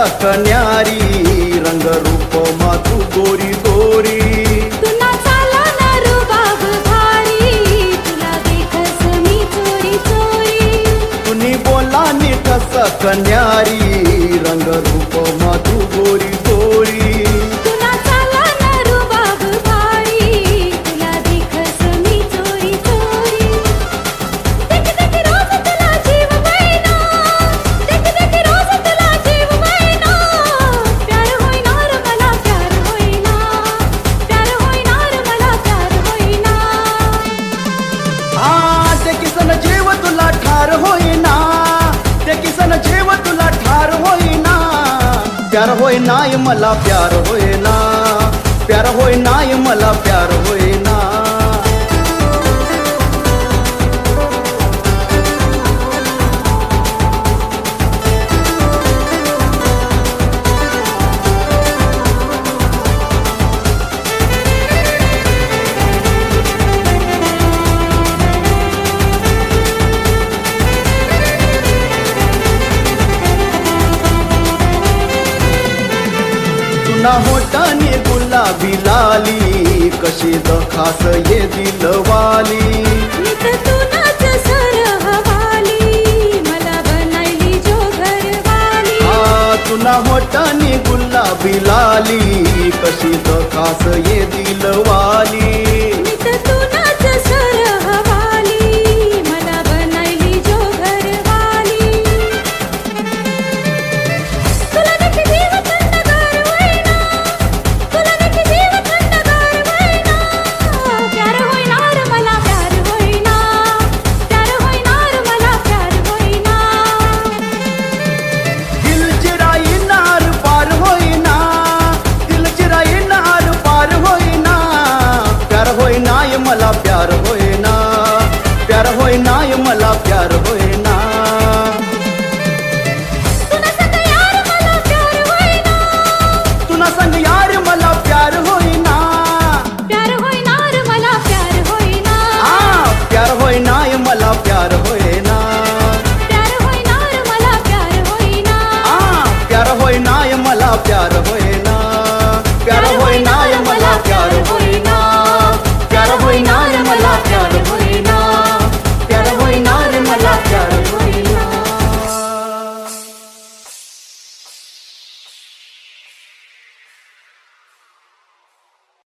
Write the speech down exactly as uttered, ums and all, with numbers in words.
कन्यारी रंग रूप मातू गोरी गोरी तुला चाला ना रुबाब भारी तुला देखस मी चोरी चोरी तुनी बोला नीटस कन्यारी रंग रूप मातू गोरी गोरी तुला चाला ना रुबाब भारी तुला देखस मी चोरी चोरी देख देख रोज तुला जीव मैना देख देख रोज तुला जीव मैना प्यार होईनार मला प्यार होईना प्यार होईनार मला प्यार होईना आ ते किसन जीव तुला ठार होईना ते किसन जीव तुला ठार होईना प्यार होईनाय मला प्यार होईना प्यार होईनाय मला प्यार होईना तुना होटाने गुलाबी लाली कशी दखास ये दिलवाली नित तुनाच सर हवाली मला बनायली जो घरवाली आ तुना होटाने गुलाबी लाली कशी दखास ये दिलवाली नित तुनाच सर हवाली मला बनायली जो घरवाली तुला देखी जीव थंडगार होईना तुला देखी जीव थंडगार होईना प्यार होईनार मला प्यार होईना प्यार होईनार मला प्यार होईना दिल चिराई नार पार होईना दिल चिराई नार पार होईना प्यार होईनाय मला प्यार होईना प्यार होईनाय मला प्यार होईना तुला संग यार मला प्यार होईना तुना संग यार मला प्यार होईना प्यार होईनार मला प्यार होईना आ प्यार होईनाय मला